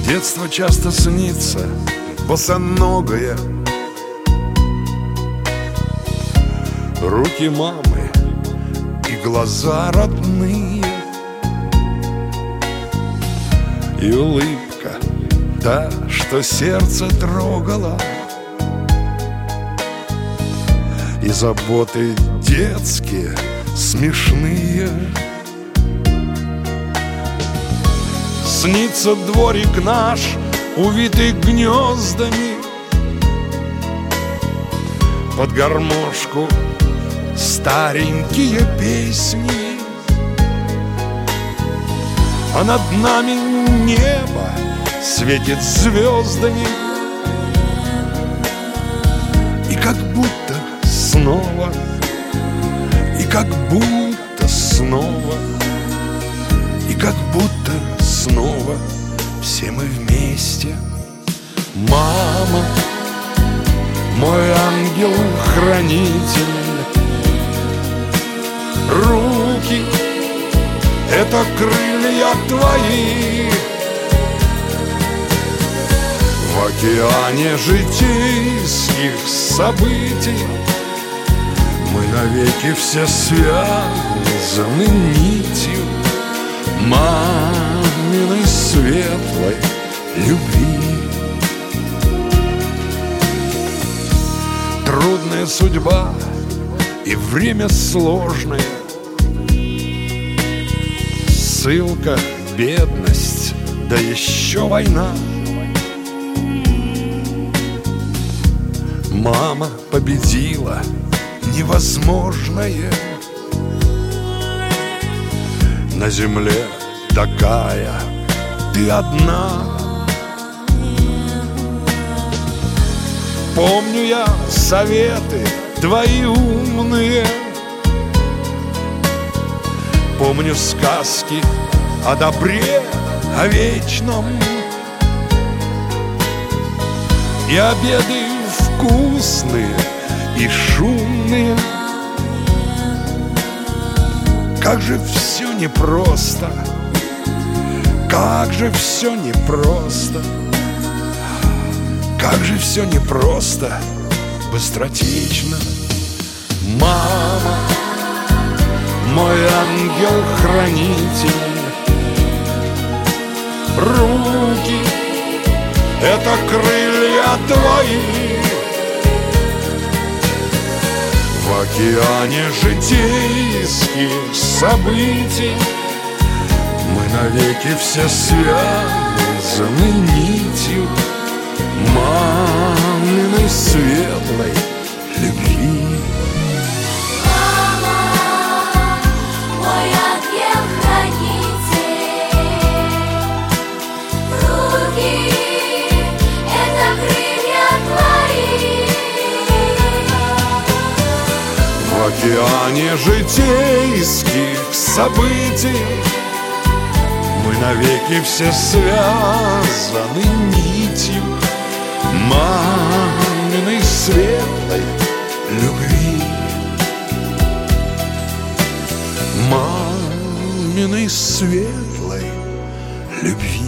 Детство часто снится босоногое, руки мамы и глаза родные, и улыбка та, что сердце трогала, и заботы детские смешные. Снится дворик наш, увитый гнездами, под гармошку старенькие песни, а над нами небо светит звездами, и как будто снова, и как будто снова, и как будто снова все мы вместе. Мама, мой ангел-хранитель, руки — это крылья твои. В океане житейских событий мы навеки все связаны нитью маминой светлой любви. Трудная судьба и время сложное, ссылка, бедность, да еще война. Мама победила невозможное. На земле такая ты одна. Помню я советы твои умные, помню сказки о добре, о вечном, и обеды вкусные и шумные. Как же все непросто, как же все непросто, как же все непросто, быстротечно. Мама, мой ангел-хранитель, руки — это крылья твои. В океане житейских событий мы навеки все связаны нитью маминой светлой любви. Мама, мой ангел-хранитель, руки — это крылья твои. В океане житейских событий мы навеки все связаны нитью маминой светлой любви. Маминой светлой любви.